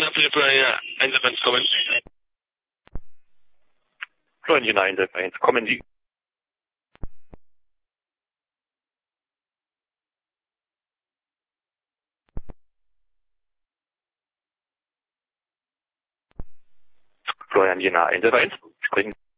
für Florian 1 kommen. Florian 1, kommen Sie. Florian 1, sprechen.